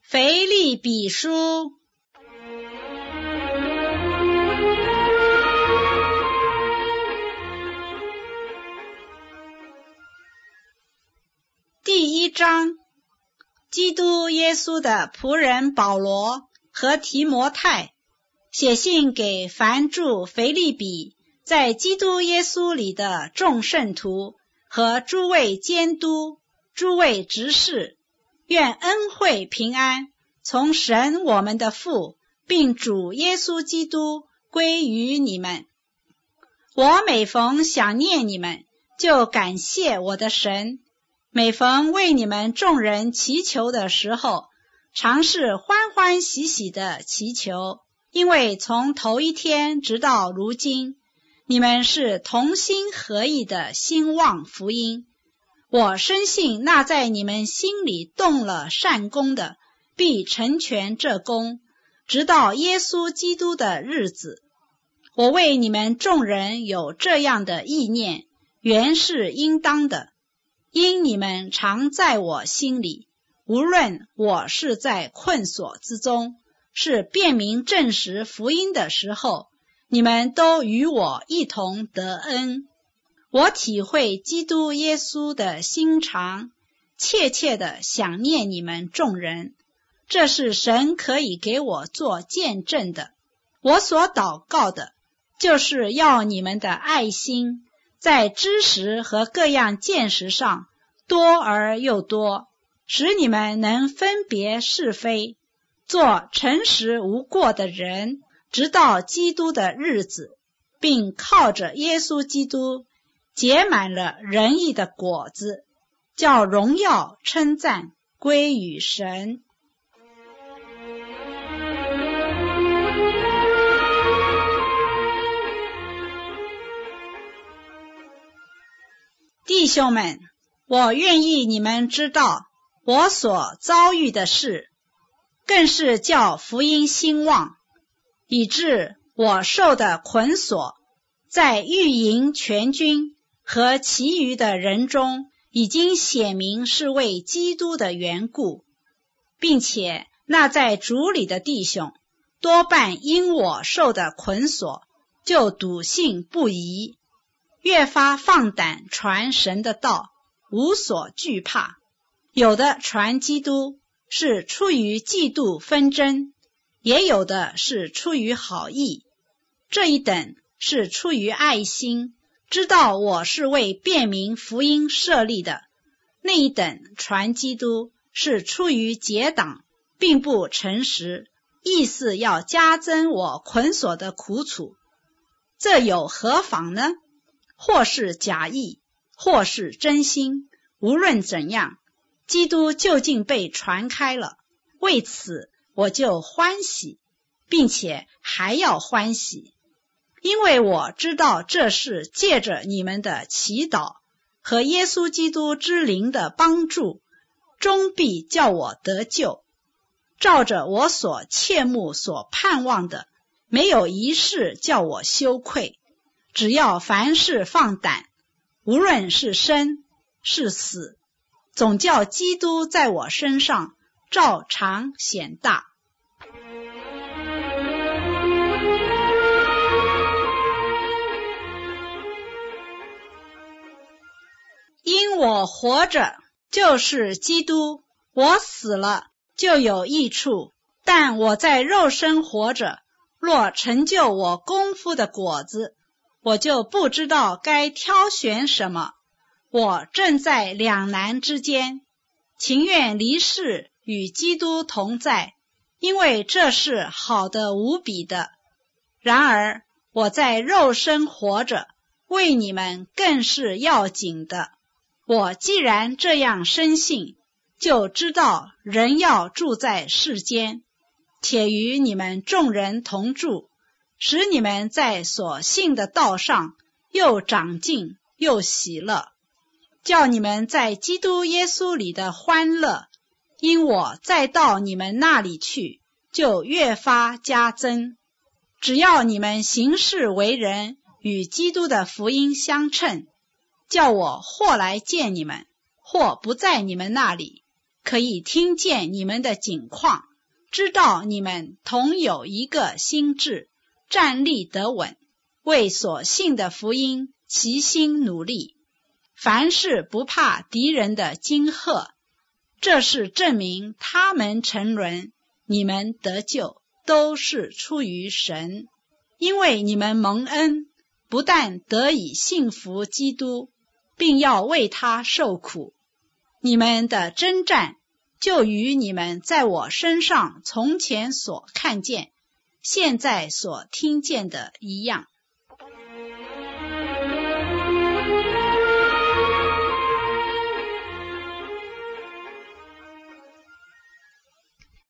腓立比书第1章，基督耶稣的仆人保罗和提摩太写信给凡住腓立比在基督耶稣里的众圣徒和诸位监督、诸位执事，愿恩惠平安从神我们的父并主耶稣基督归于你们。我每逢想念你们，就感谢我的神，每逢为你们众人祈求的时候，常是欢欢喜喜的祈求，因为从头一天直到如今，你们是同心合意的兴旺福音。我深信那在你们心里动了善功的，必成全这功，直到耶稣基督的日子。我为你们众人有这样的意念，原是应当的，因你们常在我心里，无论我是在困锁之中，是辨明证实福音的时候，你们都与我一同得恩。我体会基督耶稣的心肠，切切地想念你们众人，这是神可以给我做见证的。我所祷告的，就是要你们的爱心在知识和各样见识上多而又多，使你们能分别是非，做诚实无过的人，直到基督的日子，并靠着耶稣基督结满了仁义的果子，叫荣耀称赞归于神。弟兄们，我愿意你们知道我所遭遇的事，更是叫福音兴旺，以致我受的捆锁，在御营全军和其余的人中已经显明是为基督的缘故，并且那在主里的弟兄多半因我受的捆锁，就笃信不疑，越发放胆传神的道，无所惧怕。有的传基督是出于嫉妒纷争，也有的是出于好意，这一等是出于爱心，知道我是为辨明福音设立的，那一等传基督是出于结党，并不诚实，意思要加增我捆锁的苦楚。这有何妨呢？或是假意，或是真心，无论怎样，基督究竟被传开了，为此我就欢喜，并且还要欢喜，因为我知道这是借着你们的祈祷和耶稣基督之灵的帮助，终必叫我得救。照着我所切慕所盼望的，没有一事叫我羞愧，只要凡事放胆，无论是生是死，总叫基督在我身上照常显大。因我活着就是基督，我死了就有益处，但我在肉身活着，若成就我功夫的果子，我就不知道该挑选什么。我正在两难之间，情愿离世与基督同在，因为这是好的无比的。然而我在肉身活着，为你们更是要紧的。我既然这样深信，就知道人要住在世间，且与你们众人同住，使你们在所信的道上又长进又喜乐，叫你们在基督耶稣里的欢乐，因我再到你们那里去，就越发加增。只要你们行事为人与基督的福音相称，叫我或来见你们，或不在你们那里， 可以听见你们的景况，知道你们同有一个心志，站立得稳，为所信的福音齐心努力，凡事不怕敌人的惊吓。这是证明他们沉沦，你们得救，都是出于神。因为你们蒙恩，不但得以信服基督，并要为他受苦。你们的征战就与你们在我身上从前所看见，现在所听见的一样。